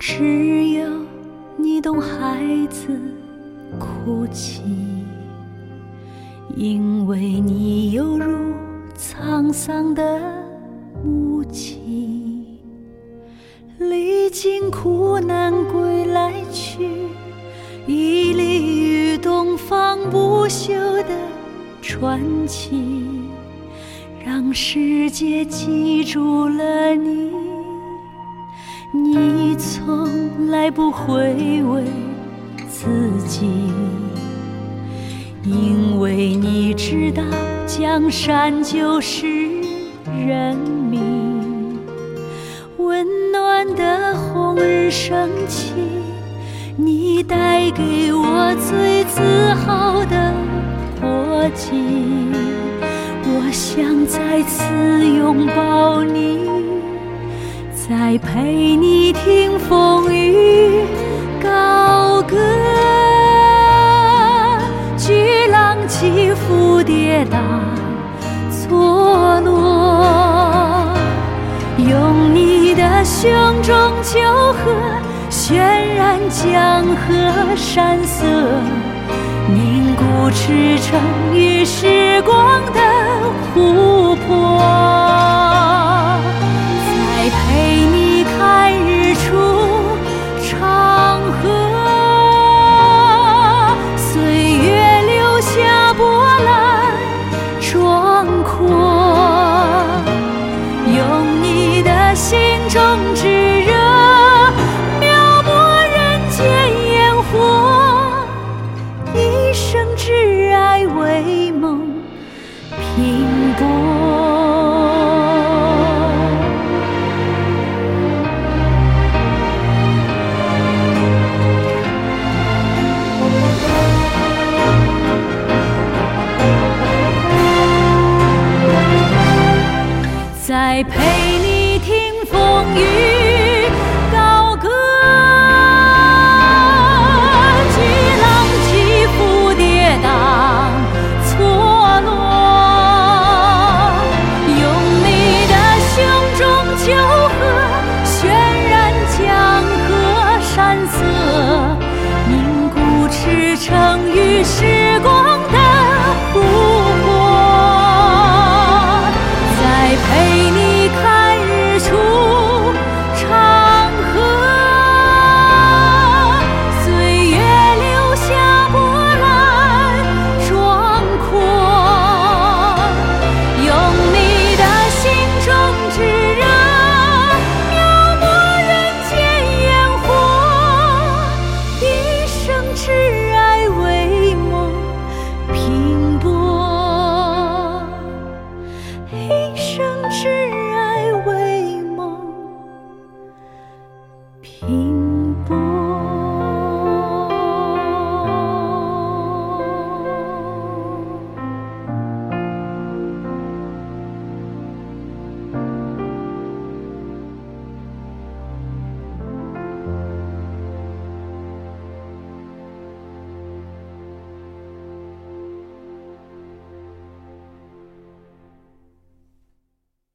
只有你懂孩子哭泣，因为你犹如沧桑的母亲，历经苦难归来去，屹立于东方不朽的传奇，让世界记住了你。你从来不回味自己，因为你知道江山就是人民。温暖的红日升起，你带给我最自豪的国旗，我想再次拥抱你，再陪你听风雨高歌，巨浪起伏跌宕错落，用你的胸中丘壑渲染江河山色，凝固赤诚与时光的琥珀。